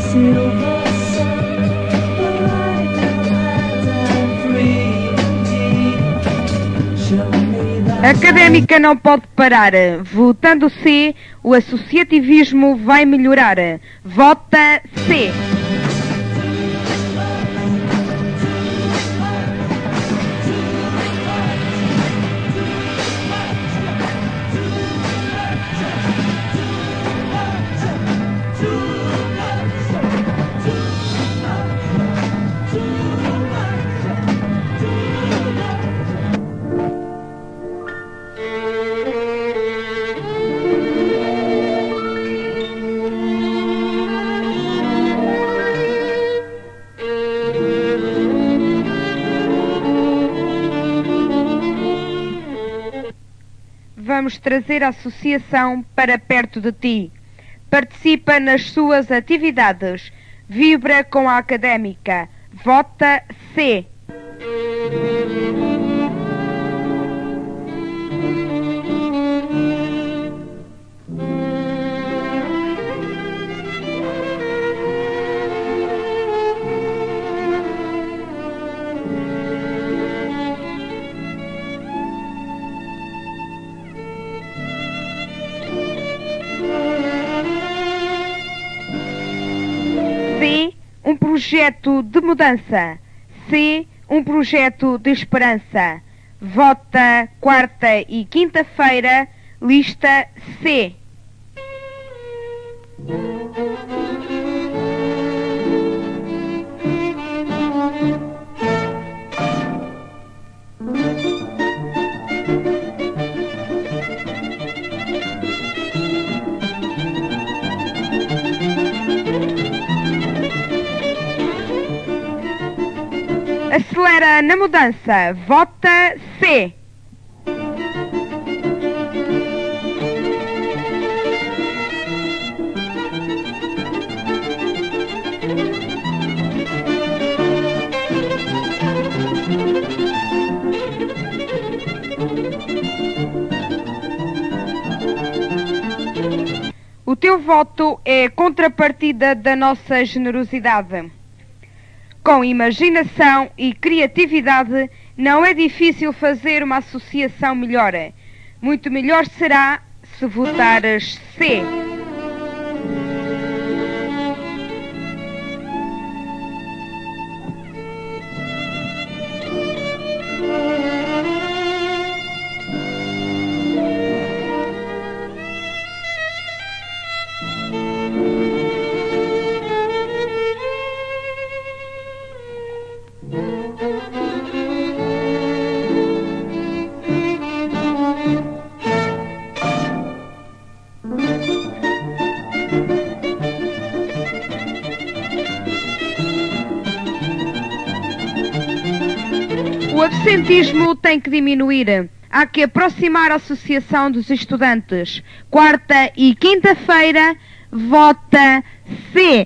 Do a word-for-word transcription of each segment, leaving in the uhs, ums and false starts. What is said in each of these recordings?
A académica não pode parar. Votando C, o associativismo vai melhorar. Vota C. Vamos trazer a associação para perto de ti. Participa nas suas atividades. Vibra com a académica. Vota C. C, um projeto de mudança. C, um projeto de esperança. Vota quarta e quinta-feira, lista C. Acelera na mudança. Vota C. O teu voto é contrapartida da nossa generosidade. Com imaginação e criatividade, não é difícil fazer uma associação melhor. Muito melhor será se votares C. O absentismo tem que diminuir. Há que aproximar a associação dos estudantes. Quarta e quinta-feira, vota C.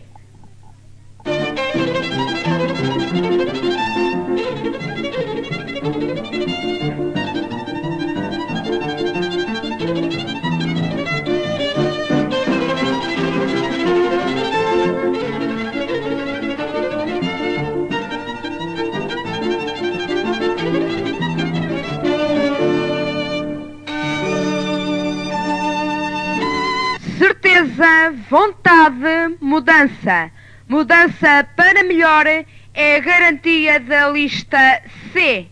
Certeza, vontade, mudança. Mudança para melhor é a garantia da lista C.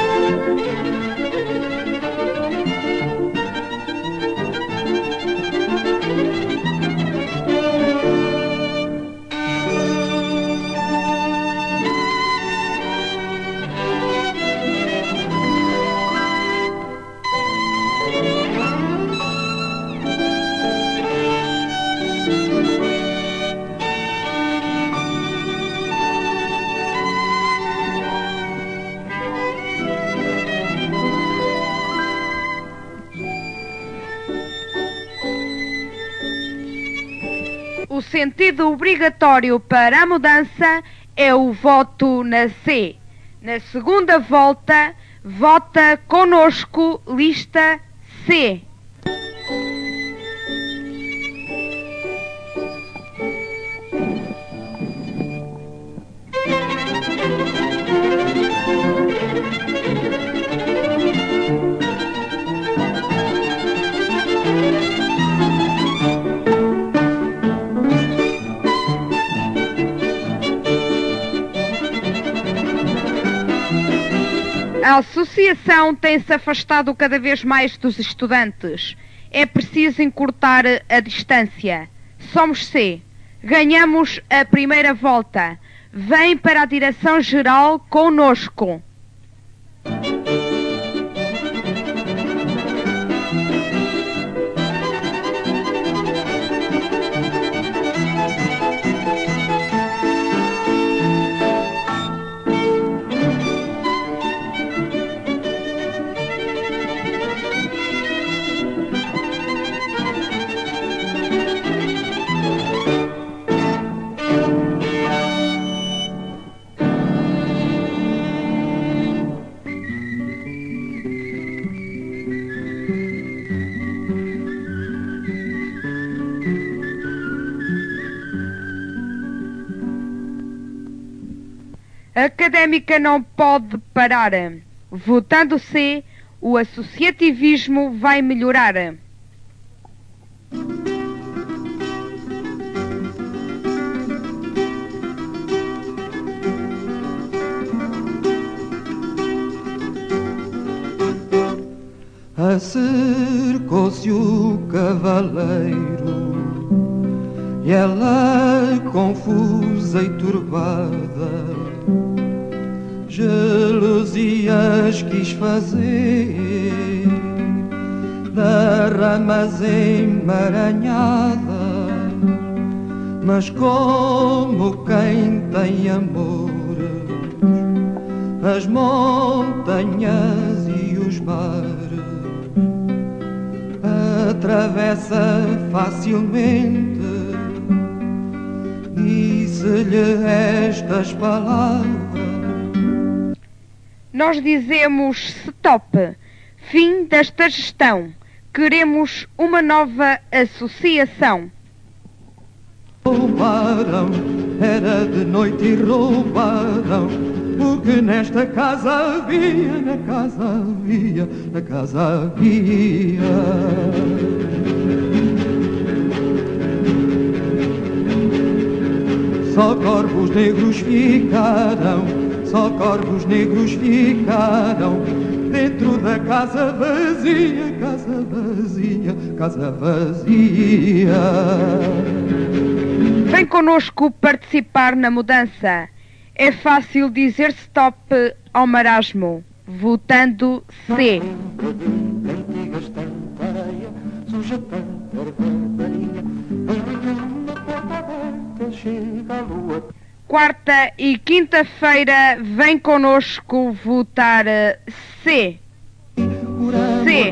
O sentido obrigatório para a mudança é o voto na C. Na segunda volta, vota conosco, lista C. A associação tem-se afastado cada vez mais dos estudantes. É preciso encurtar a distância. Somos C. Ganhamos a primeira volta. Vem para a direção-geral conosco. A académica não pode parar. Votando C, o associativismo vai melhorar. Acercou-se o cavaleiro e ela, confusa e turbada, gelusias quis fazer da ramas emaranhada, mas como quem tem amor, as montanhas e os mares atravessa facilmente. Disse-lhe estas palavras: nós dizemos stop, fim desta gestão. Queremos uma nova associação. Roubaram, era de noite e roubaram o que nesta casa havia, na casa havia, na casa havia. Só corvos negros ficaram, só corvos negros ficaram dentro da casa vazia, casa vazia, casa vazia. Vem connosco participar na mudança. É fácil dizer stop ao marasmo, votando C. Quarta e quinta-feira, vem connosco votar C. C.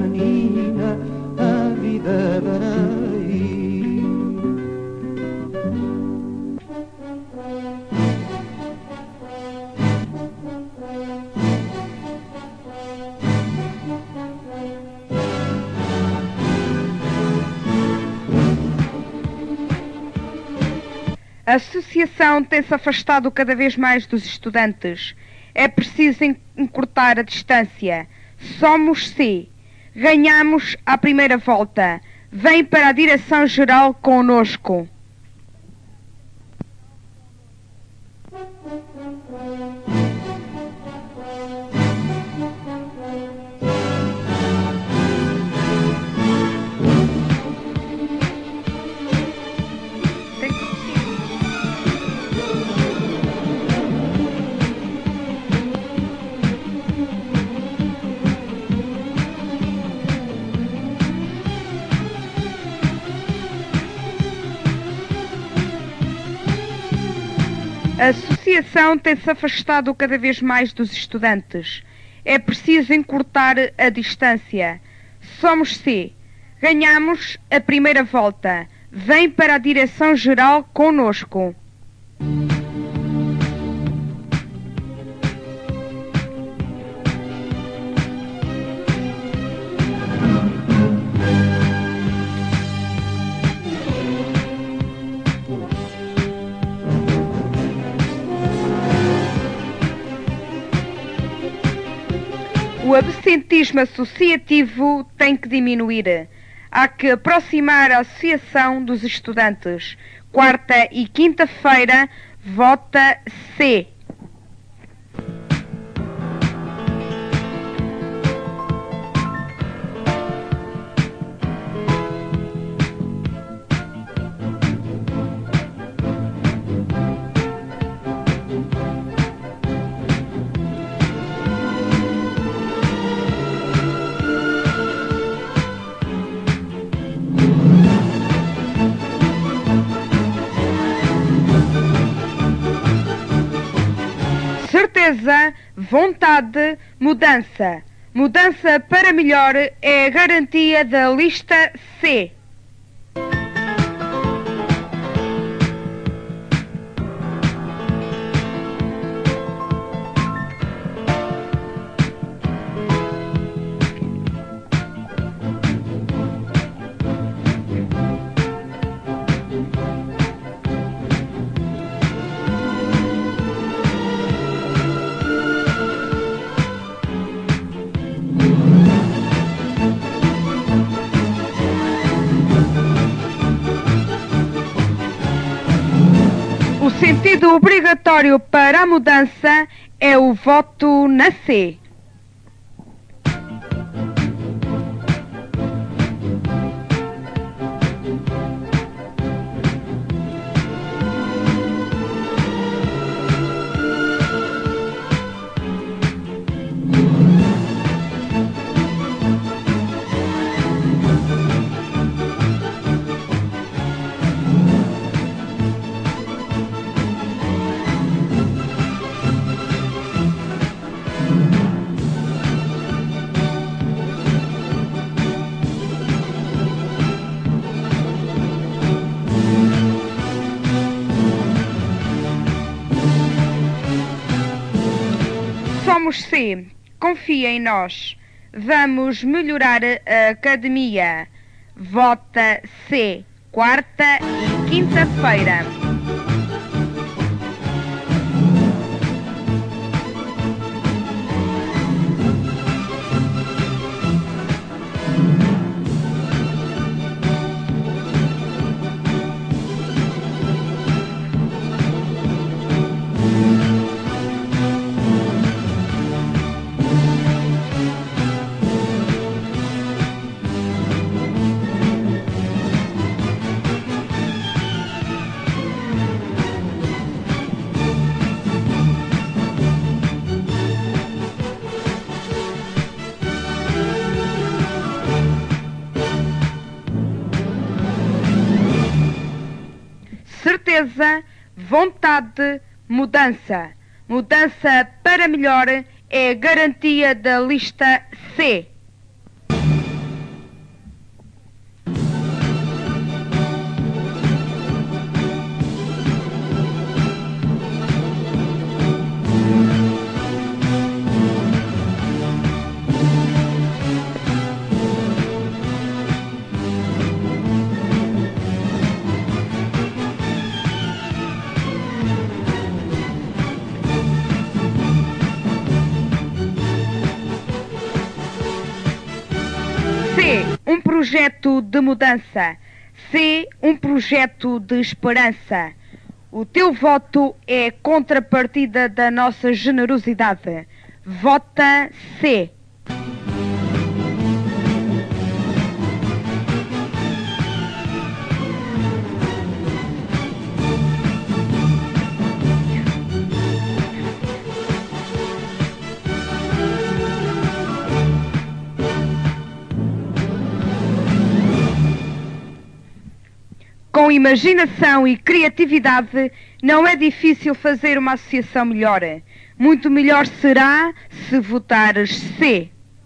A associação tem-se afastado cada vez mais dos estudantes. É preciso encurtar a distância. Somos C. Ganhamos a primeira volta. Vem para a direção-geral conosco. A associação tem-se afastado cada vez mais dos estudantes. É preciso encurtar a distância. Somos C. Ganhamos a primeira volta. Vem para a direção-geral conosco. O absentismo associativo tem que diminuir. Há que aproximar a associação dos estudantes. Quarta e quinta-feira, vota C. certeza, vontade, mudança. Mudança para melhor é a garantia da lista C. O sentido obrigatório para a mudança é o voto na C. Somos C. Confia em nós. Vamos melhorar a academia. Vota C. Quarta e quinta-feira. Certeza, vontade, mudança. Mudança para melhor é a garantia da lista C. C. Um projeto de mudança. C. Um projeto de esperança. O teu voto é contrapartida da nossa generosidade. Vota C. Com imaginação e criatividade, não é difícil fazer uma associação melhor. Muito melhor será se votares C.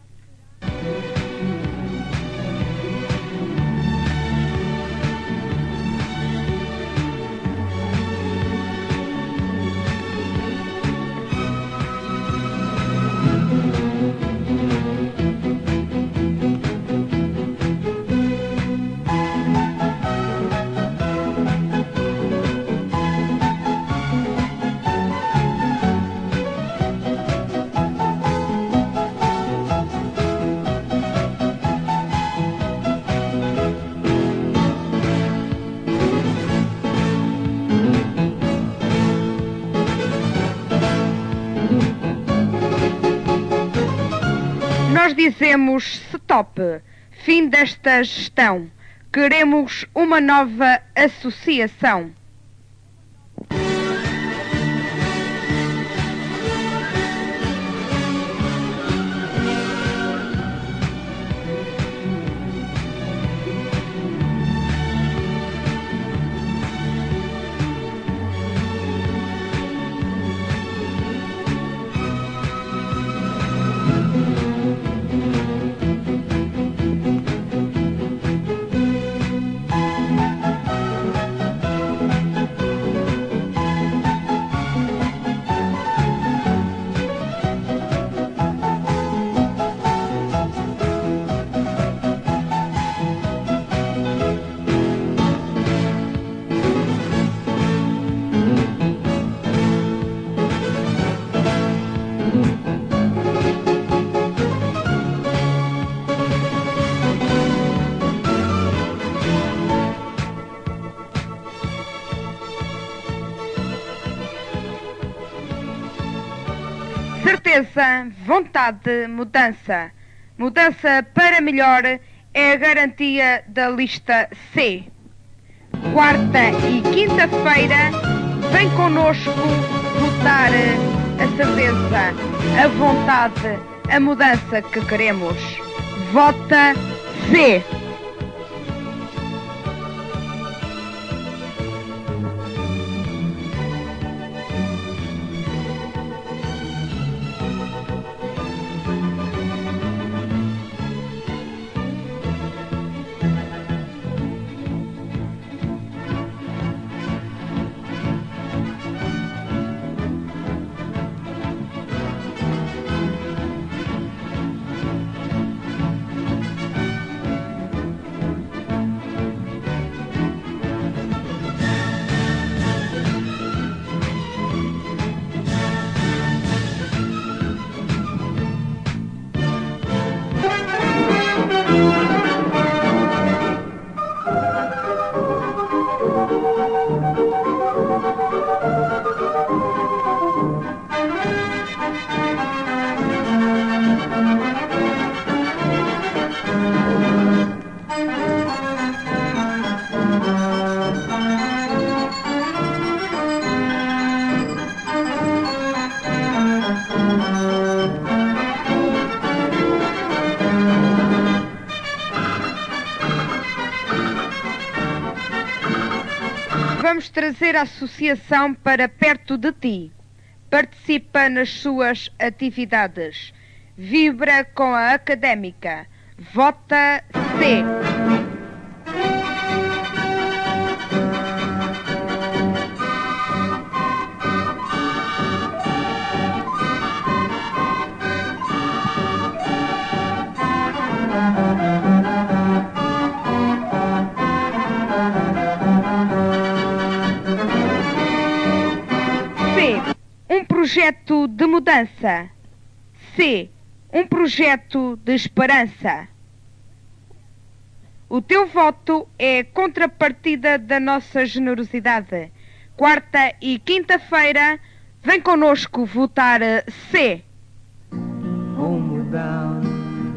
Nós dizemos stop, fim desta gestão. Queremos uma nova associação. certeza, vontade, mudança. Mudança para melhor é a garantia da lista C. Quarta e quinta-feira, vem connosco votar a certeza, a vontade, a mudança que queremos. Vota C. Vamos trazer a associação para perto de ti. Participa nas suas atividades. Vibra com a académica. Vota C. Um projeto de mudança. C. Um projeto de esperança. O teu voto é contrapartida da nossa generosidade. Quarta e quinta-feira, vem connosco votar C. Homeward bound,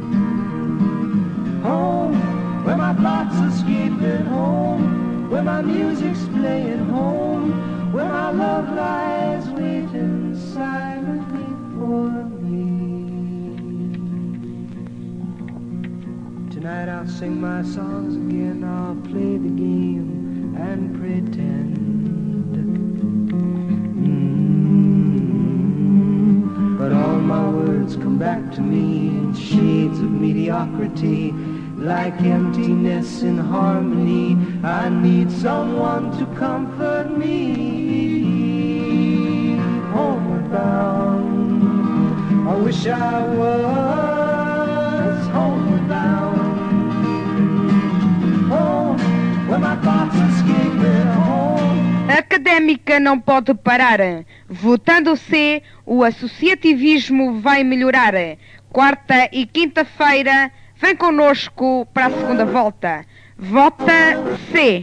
home, where my thoughts escape at home, where my music's playing home, where my love lies waiting silently for me. Tonight I'll sing my songs again, I'll play the game and pretend. Mm-hmm. But all my words come back to me in shades of mediocrity, like emptiness in harmony. I need someone to comfort me. Homeward bound, I wish I was homeward bound. Home, where my thoughts escape at home. A académica não pode parar. Votando C, o associativismo vai melhorar. Quarta e quinta-feira, vem connosco para a segunda volta. Vota C.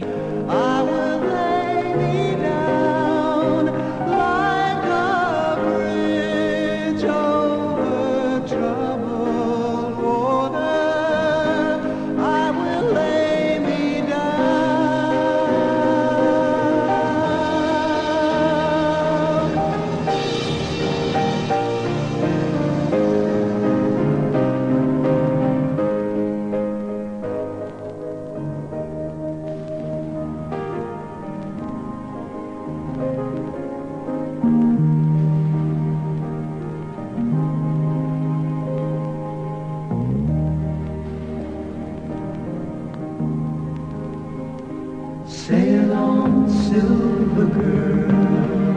Sail on, silver girl,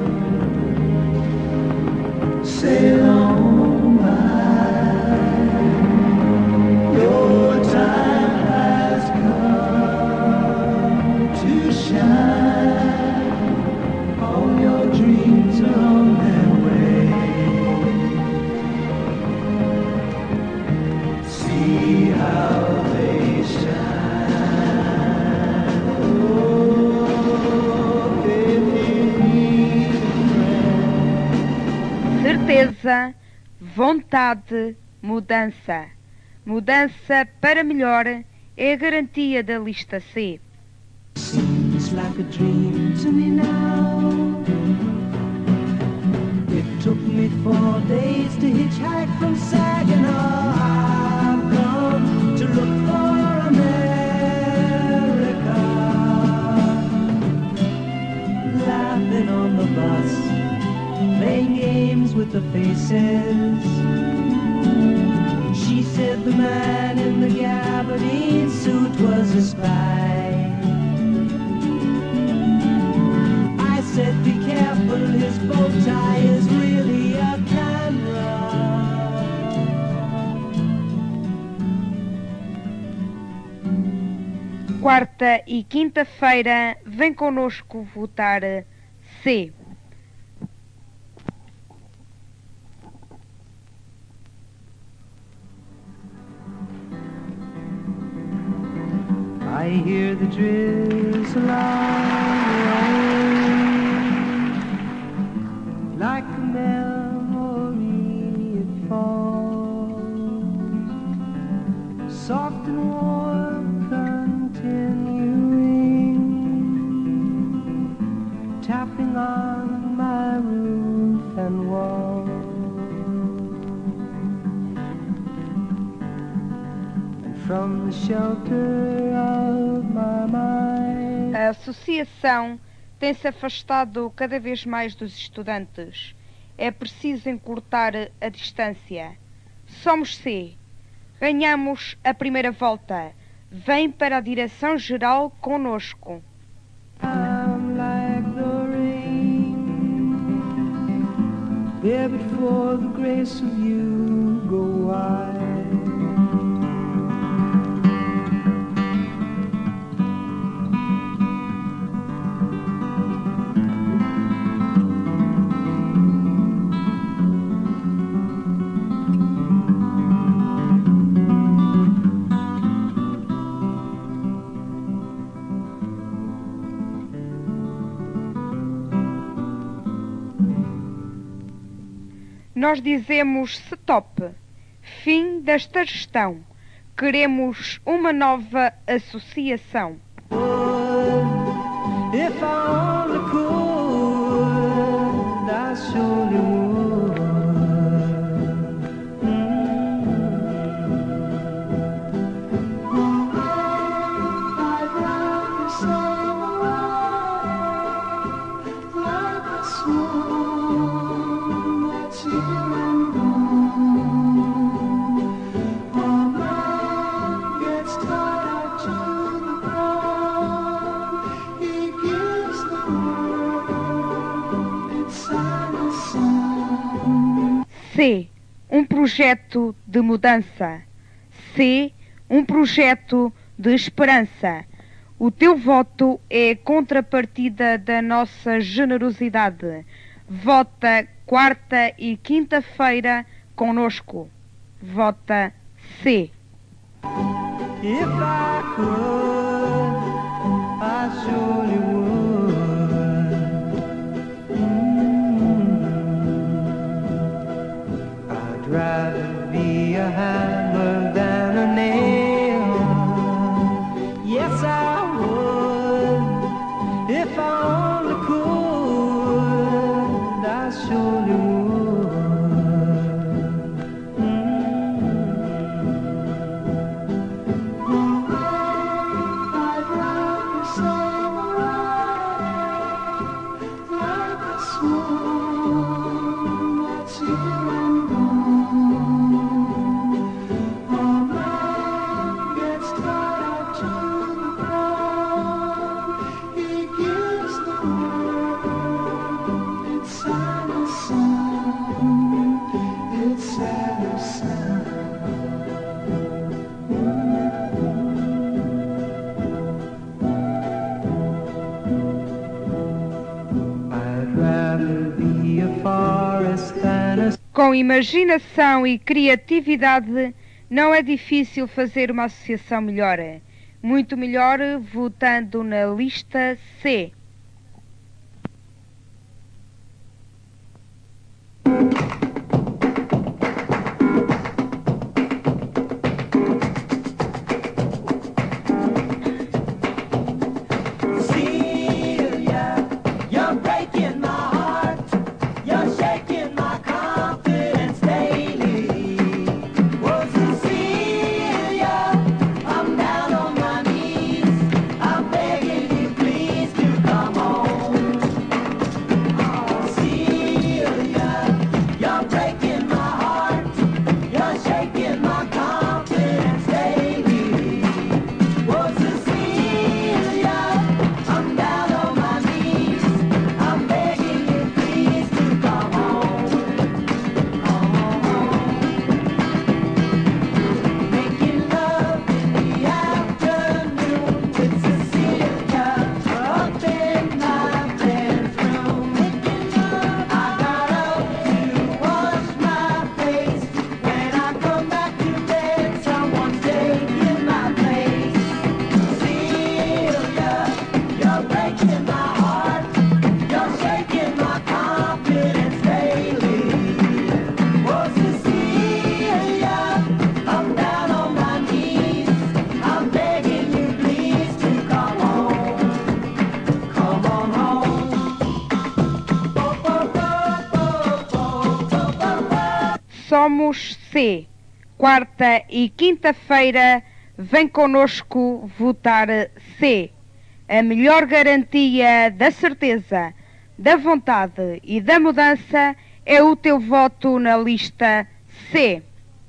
sail on by. Your time has come to shine. All your dreams are on their way. See how they shine. Certeza, vontade, mudança. Mudança para melhor é a garantia da lista C. Seems like a dream to me now. It took me four days to hitchhike from Saginaw. I've come to look for America. Laughing on the bus, playing games with the faces. She said the man in the gabardine suit was a spy. I said be careful, his bow tie is really a camera. Quarta e quinta-feira, vem connosco votar C. I hear the drizzle on the road, like a memory it falls, soft and warm, continuing, tapping on my roof and wall. And from the shelter of my mind, A associação tem-se afastado cada vez mais dos estudantes. É preciso encurtar a distância. Somos C. Ganhamos a primeira volta. Vem para a direção-geral conosco. I'm like the rain, there before the grace of you go wide. Nós dizemos stop, fim desta gestão. Queremos uma nova associação. If I only could, I surely would. Mm. I'd rather sail away like a swan that's here and gone. Oh, man gets tied to the ground. He gives the world inside a sun. C. Um projeto de mudança. C. Um projeto de esperança. O teu voto é contrapartida da nossa generosidade. Vota quarta e quinta-feira conosco. Vota C. If I could, I surely would. Mm. I'd rather be a hammer than a nail. Yes, I would. If I only could, I surely would. I'd rather sail away like a swan that's here and gone. Oh, man gets tied to the ground. He gives the world inside a sun. Inside a sun. I'd rather be a forest than a Com imaginação e criatividade, não é difícil fazer uma associação melhor. Muito melhor votando na lista C. Somos C. Quarta e quinta-feira, vem connosco votar C. A melhor garantia da certeza, da vontade e da mudança é o teu voto na lista C.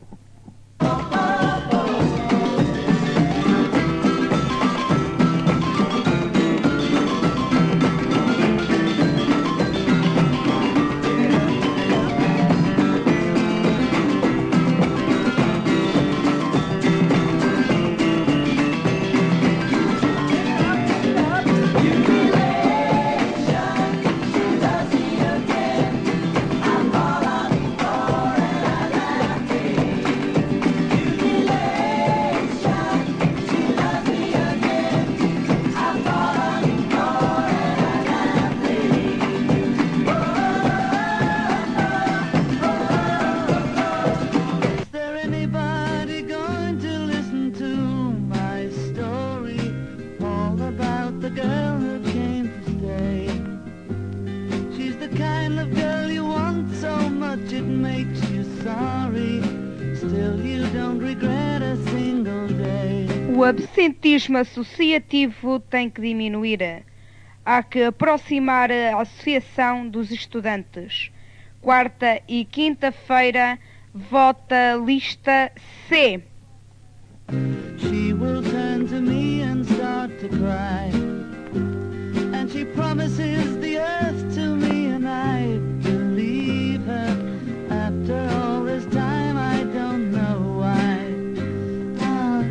O absentismo associativo tem que diminuir. Há que aproximar a associação dos estudantes. Quarta e quinta-feira, vota lista C. She will turn to me and start to cry, and she promises the earth to me, and I believe her. After all this time, I don't know why. Oh,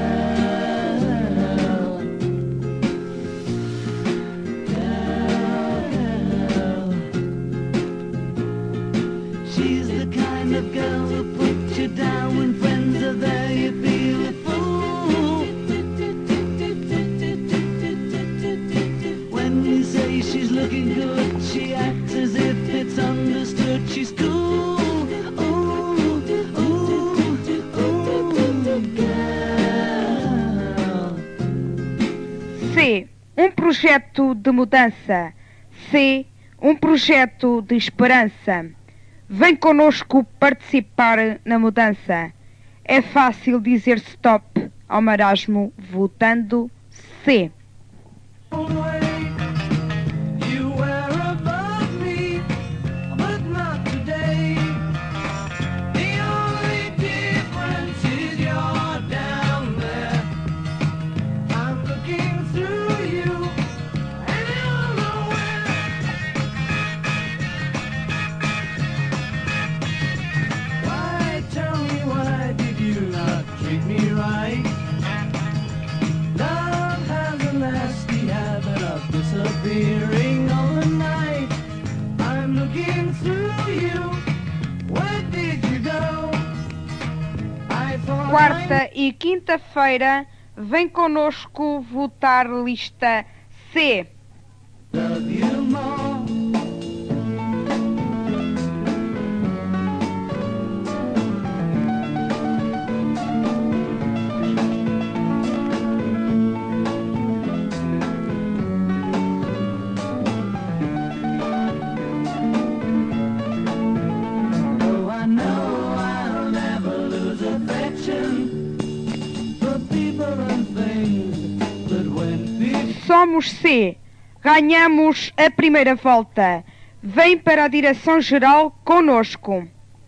girl, girl, she's the kind of girl who puts you down when friends are there. You feel a fool when you say she's looking good. She acts as if it's understood. She's cool. C. Um projeto de mudança. C. Um projeto de esperança. Vem connosco participar na mudança. É fácil dizer stop ao marasmo votando C. Disappearing overnight, I'm looking through you. Where did you go? I thought. Quarta e quinta-feira, vem connosco votar lista C. Love you more. Somos C. Ganhamos a primeira volta. Vem para a direção-geral conosco.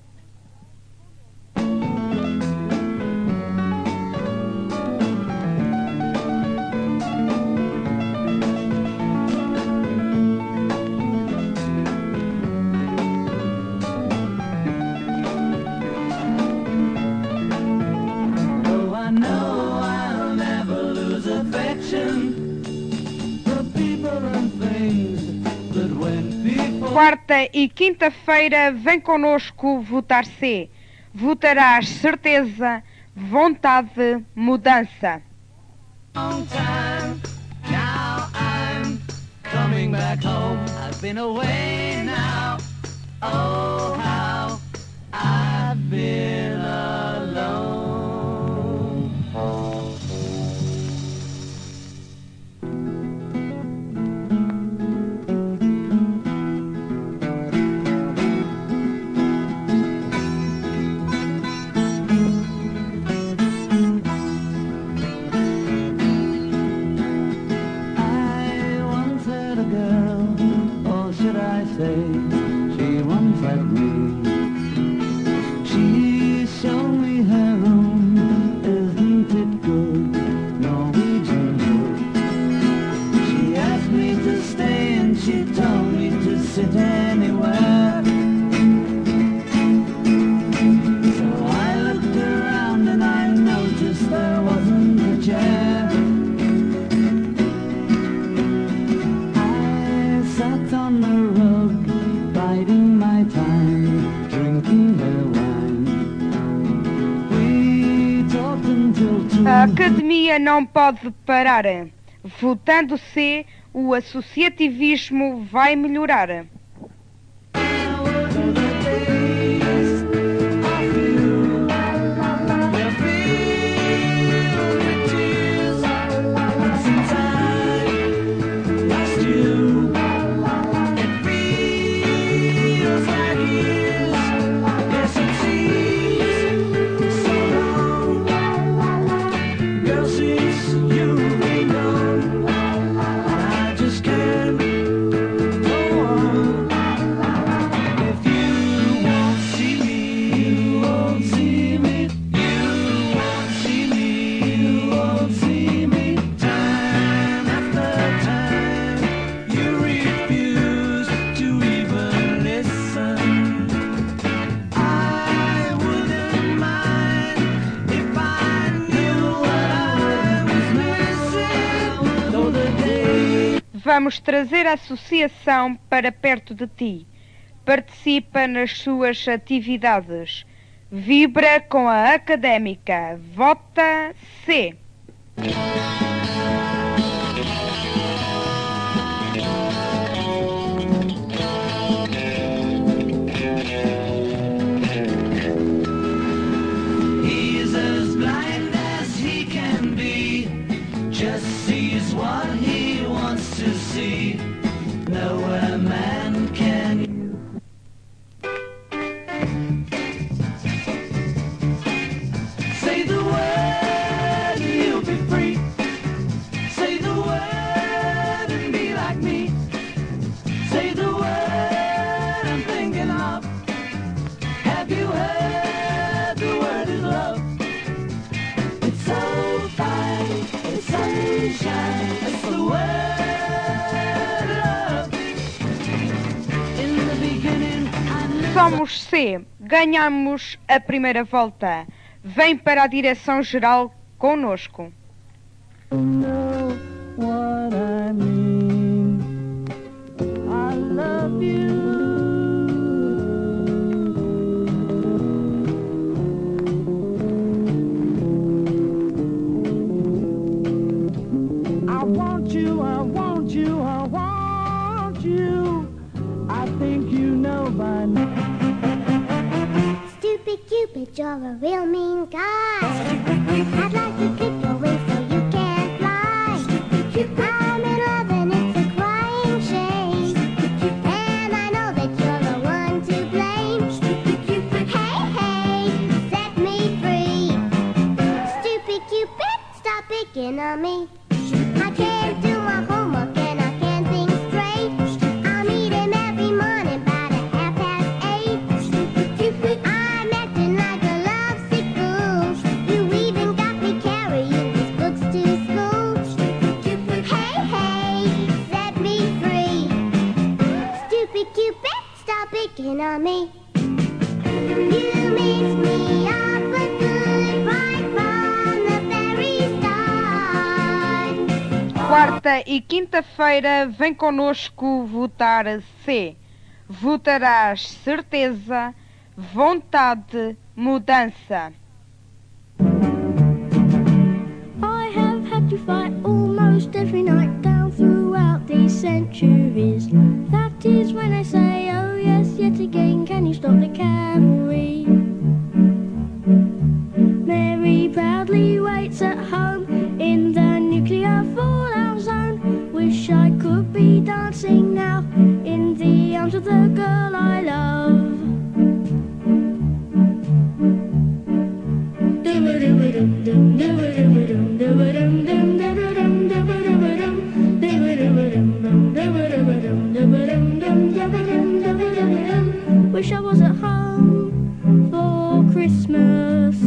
Quarta e quinta-feira, vem connosco votar C. Votarás certeza, vontade, mudança. Long time, now I'm coming back home. I've been away now. Oh, how I've been alone. academia não pode parar. Votando C, o associativismo vai melhorar. Vamos trazer a associação para perto de ti. Participa nas suas atividades. Vibra com a académica. Vota C. Somos C. Ganhamos a primeira volta. Vem para a direção-geral conosco. Cupid, you're a real mean guy. I'd like to clip your wings so you can't fly. I'm in love and it's a crying shame. And I know that you're the one to blame. Hey, hey, set me free. Stupid Cupid, stop picking on me. I can't do my homework and I can't think straight. I'm eating every morning by the half past eight. I'm acting like a lovesick fool. You even got me carrying these books to school. Hey, hey, set me free. Stupid Cupid, stop picking on me. You mix me up for good right from the very start. Quarta e quinta-feira vem conosco votar C. Votarás certeza, vontade, mudança. I have had to fight almost every night down throughout these centuries. That is when I say, oh yes, yet again, can you stop the cavalry? Mary proudly waits at home in the nuclear fallout zone. Wish I could be dancing now in the arms of the girl I love. Wish I was at home for Christmas.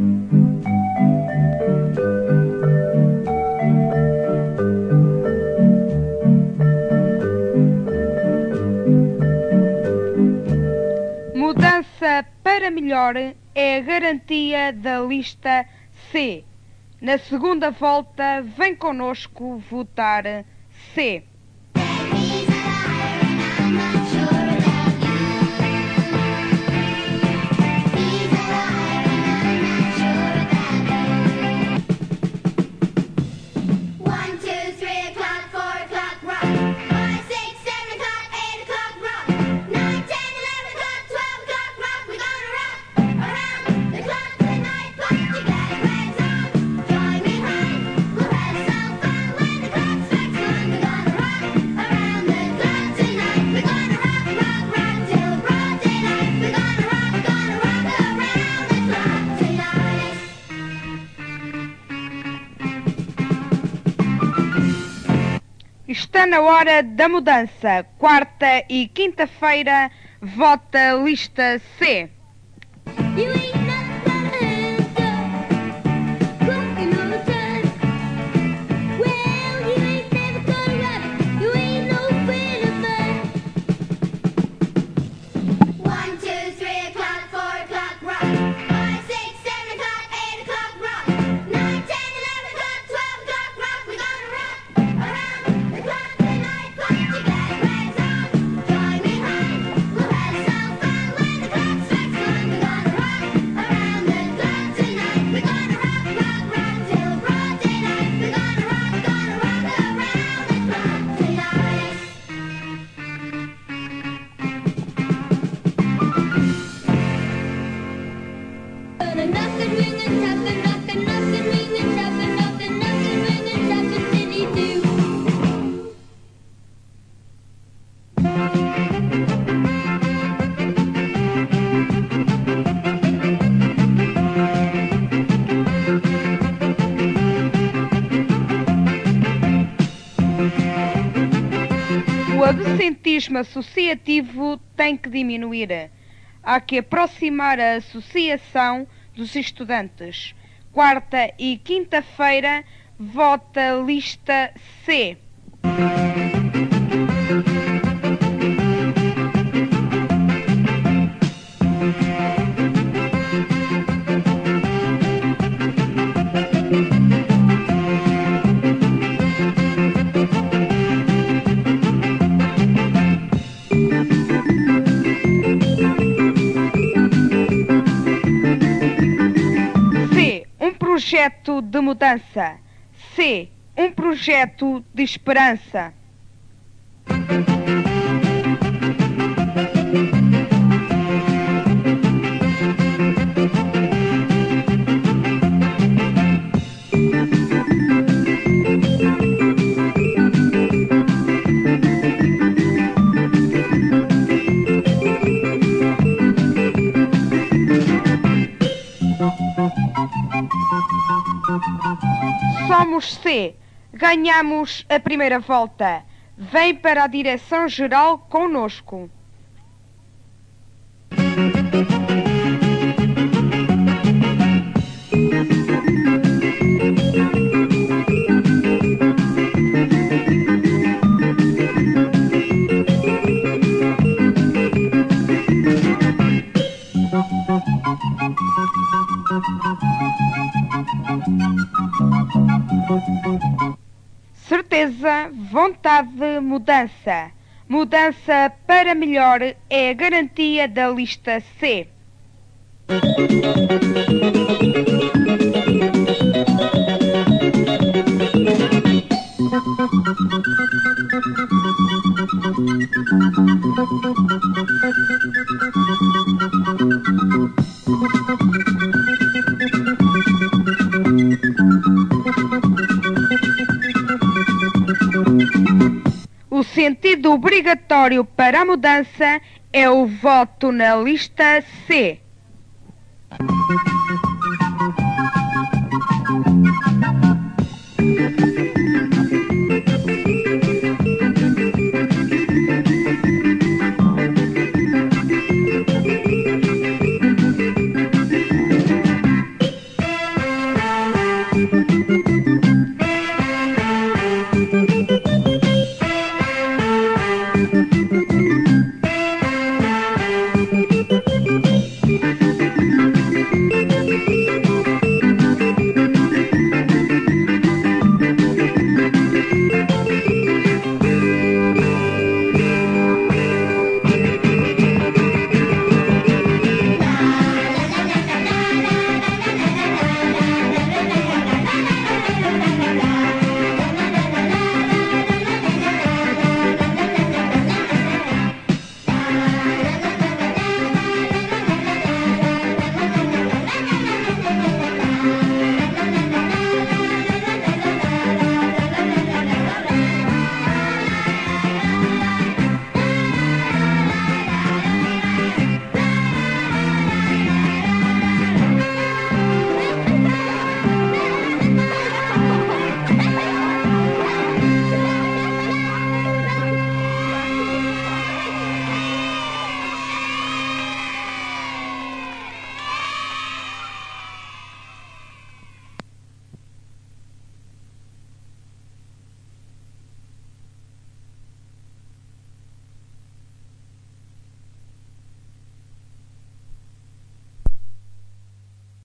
Mudança para melhor é a garantia da lista C. Na segunda volta, vem conosco votar C. Está na hora da mudança. Quarta e quinta-feira, vota lista C. You ain't nothing but a hamster, walking all the time. Well, you ain't never caught a rabbit, you ain't no friend of mine. One, two, three o'clock, four o'clock, rock. Five, six, seven o'clock, eight o'clock, rock. Nine, ten, eleven o'clock, twelve o'clock, rock. We're gonna rock around the clock tonight. Put your glad rags on, join me home. We'll have some fun when the clock strikes one. We're gonna rock around the clock tonight. We're gonna rock, rock, rock till broad daylight. We're gonna rock, gonna rock around the clock tonight. Gonna knock and ring and tap and knock and knock and ring and tap and knock and knock and ring and tap and diddy-do. O absentismo associativo tem que diminuir. Há que aproximar a associação dos estudantes. Quarta e quinta-feira, vota lista C. C. Um projeto de mudança. C. Um projeto de esperança. Somos C. Ganhamos a primeira volta. Vem para a direção-geral conosco. Certeza, vontade, mudança. Mudança para melhor é a garantia da lista C. O sentido obrigatório para a mudança é o voto na lista C.